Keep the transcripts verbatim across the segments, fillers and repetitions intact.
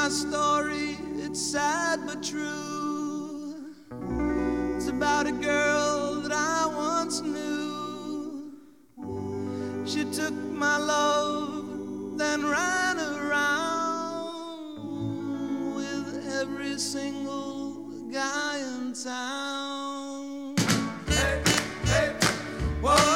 my story, it's sad but true. It's about a girl that I once knew. She took my love, then ran around with every single guy in town. Hey, hey, whoa.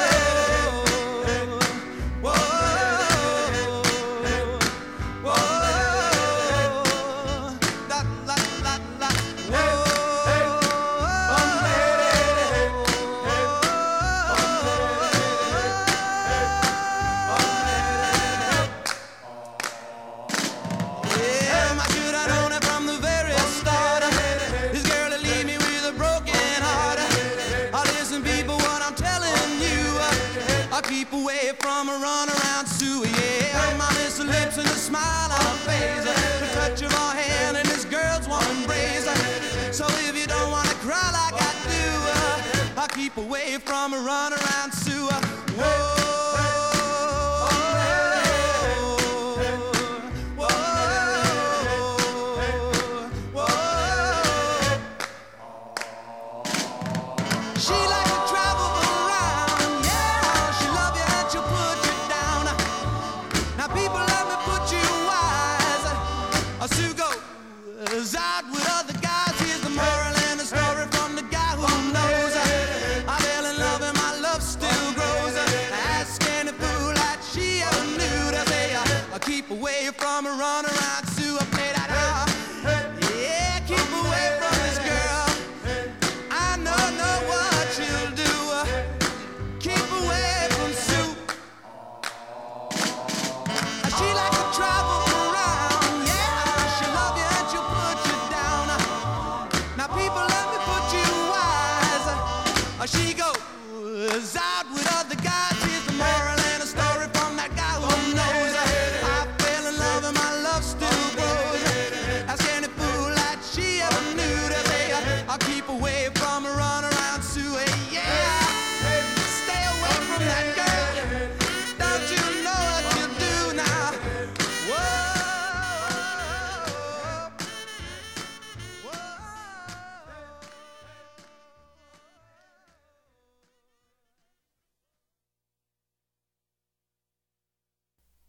Keep away from a runaround Sue, yeah. My little lips and a smile on her face, the touch of her hand and this girl's warm embrace. So if you don't wanna cry like I do, I'll keep away from a runaround Sue. Whoa. Sue goes out with other guys. Here's the moral and the story from the guy who knows. I fell in love and my love still grows. Ask any fool that she ever knew to say, I keep away from a runaround Sue. I play that out. Yeah, keep away from this girl. I know, know what she'll do. Keep away from Sue. She likes to travel. She goes out with other guys. Here's the moral and a story from that guy who knows. I fell in love and my love still grows. Ask any fool that she ever knew to say, I'll keep away from